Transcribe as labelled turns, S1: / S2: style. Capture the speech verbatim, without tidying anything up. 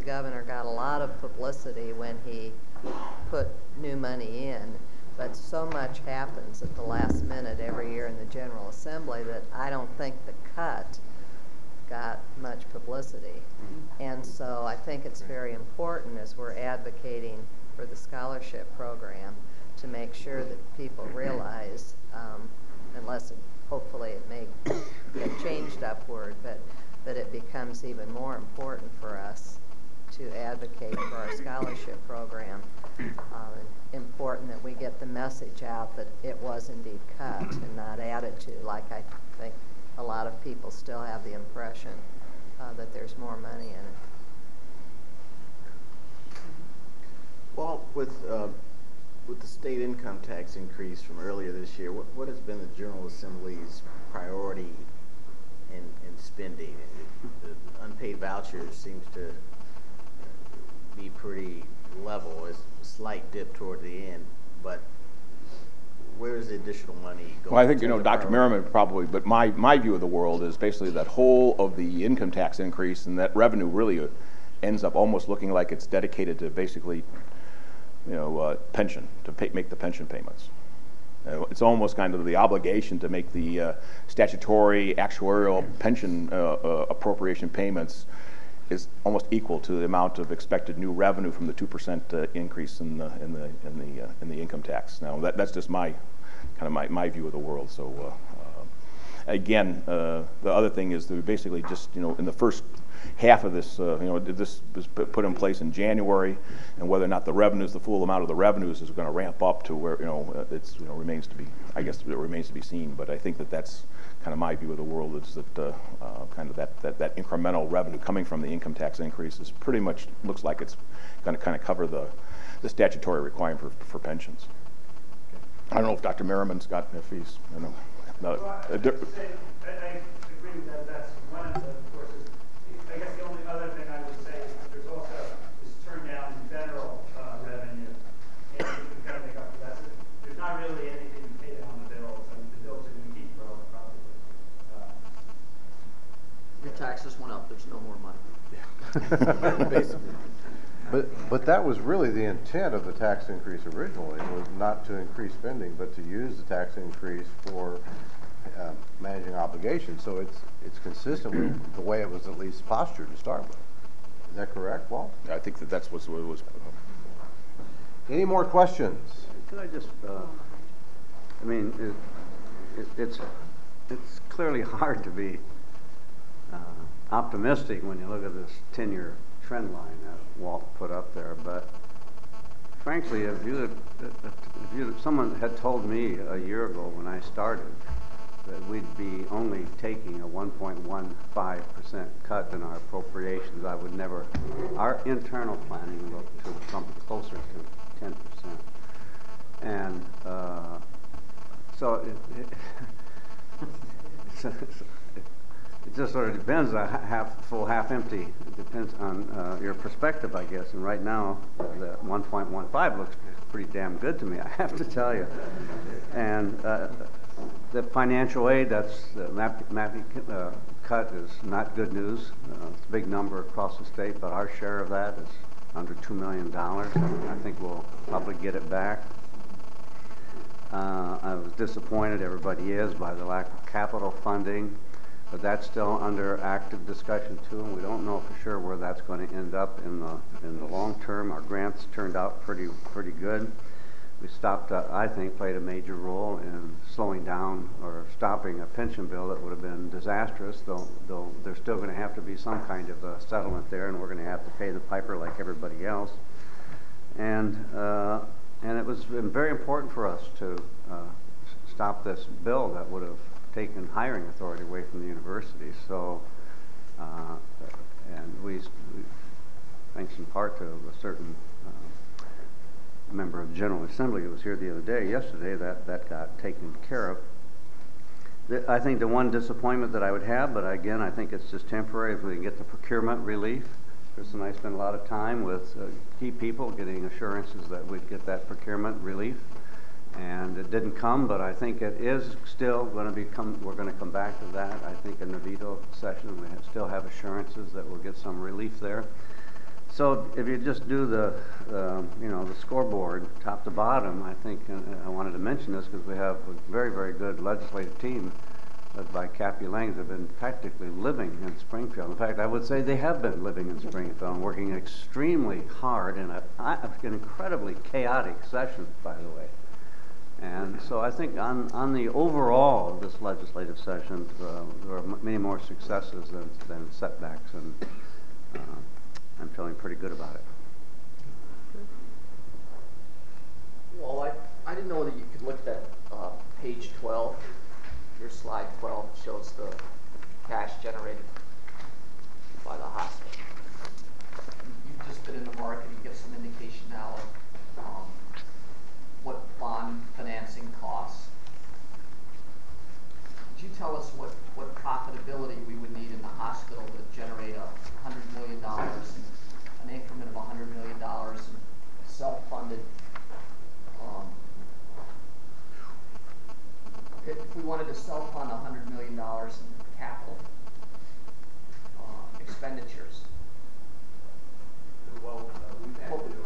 S1: governor got a lot of publicity when he put new money in, but so much happens at the last minute every year in the General Assembly that I don't think the cut got much publicity. And so I think it's very important as we're advocating for the scholarship program to make sure that people realize, um, unless it, hopefully it may get changed upward, but that it becomes even more important for us to advocate for our scholarship program. Um, important that we get the message out that it was indeed cut and not added to, like I think a lot of people still have the impression uh, that there's more money in it.
S2: Well, with uh, with the state income tax increase from earlier this year, what, what has been the General Assembly's priority in, in spending? The unpaid vouchers seems to be pretty level. It's a slight dip toward the end, but where is the additional money going?
S3: Well, I think, you know, Doctor Merriman probably, but my, my view of the world is basically that whole of the income tax increase and that revenue really ends up almost looking like it's dedicated to basically, you know, uh, pension, to pay, make the pension payments. Uh, it's almost kind of the obligation to make the uh, statutory actuarial pension uh, uh, appropriation payments is almost equal to the amount of expected new revenue from the two percent uh, increase in the in the in the uh, in the income tax. Now that that's just my kind of my, my view of the world. So uh, uh, again, uh, the other thing is that we basically just, you know, in the first half of this, uh, you know, this was put in place in January, and whether or not the revenues, the full amount of the revenues, is going to ramp up to where, you know, it's, you know, remains to be, I guess it remains to be seen. But I think that that's kind of my view of the world, is that uh, uh, kind of that, that that incremental revenue coming from the income tax increases pretty much looks like it's going to kind of cover the the statutory requirement for for pensions. I don't know if Doctor Merriman's got, if he's, I don't know. No,
S4: well, I,
S3: uh,
S4: say, I, I agree with that. That's one of the courses. I guess the only other thing I would say is that there's also this turn down in federal uh, revenue, and you can kind of make up for that. So there's not really anything to pay down the bills. I mean, the bills are going to keep growing probably. Uh,
S5: Your taxes went up. There's no more money.
S2: Yeah. Basically.
S6: But, but that was really the intent of the tax increase originally, was not to increase spending, but to use the tax increase for uh, managing obligations. So it's it's consistent with the way it was at least postured to start with. Is that correct, Walt?
S3: I think that that's what it was.
S6: Any more questions?
S7: Could I just, uh, I mean, it, it, it's, it's clearly hard to be uh, optimistic when you look at this ten-year trend line that Walt put up there, but frankly, if you had, if you, someone had told me a year ago when I started that we'd be only taking a one point one five percent cut in our appropriations, I would never, our internal planning looked to something closer to ten percent. And uh, so it, it, it's, it just sort of depends on half full, half empty. It depends on uh, your perspective, I guess. And right now, the one point one five looks pretty damn good to me, I have to tell you. And uh, the financial aid, that's the map, map, uh, cut is not good news. Uh, it's a big number across the state, but our share of that is under two million dollars. I think we'll probably get it back. Uh, I was disappointed, everybody is, by the lack of capital funding. But that's still under active discussion too, and we don't know for sure where that's going to end up in the in the long term. Our grants turned out pretty pretty good. We stopped, uh, I think, played a major role in slowing down or stopping a pension bill that would have been disastrous. Though, though there's still going to have to be some kind of a settlement there, and we're going to have to pay the piper like everybody else. And uh, and it was very important for us to uh, stop this bill that would have taken hiring authority away from the university. So, uh, and we, we, thanks in part to a certain uh, member of the General Assembly who was here the other day, yesterday, that, that got taken care of. The, I think the one disappointment that I would have, but again, I think it's just temporary, if we can get the procurement relief. Chris and I spent a lot of time with uh, key people getting assurances that we'd get that procurement relief. And it didn't come, but I think it is still going to become, we're going to come back to that. I think in the veto session we have, still have assurances that we'll get some relief there. So if you just do the, um, you know, the scoreboard, top to bottom, I think, uh, I wanted to mention this because we have a very, very good legislative team led by Kathy Lang, have been practically living in Springfield. In fact, I would say they have been living in Springfield and working extremely hard in a, an incredibly chaotic session, by the way. And so I think on, on the overall of this legislative session, uh, there are m many more successes than, than setbacks, and uh, I'm feeling pretty good about it.
S5: Well, I, I didn't know that you could look at that, uh, page twelve, your slide twelve shows the cash generated by the hospital. You've just been in the market, you give some indication now of, um, what bond financing costs. Could you tell us what, what profitability we would need in the hospital to generate a hundred million dollars, an increment of a hundred million dollars in self-funded, um, if if we wanted to self-fund a hundred million dollars in capital, uh, expenditures?
S8: Well, uh, we've had
S5: What would-
S8: to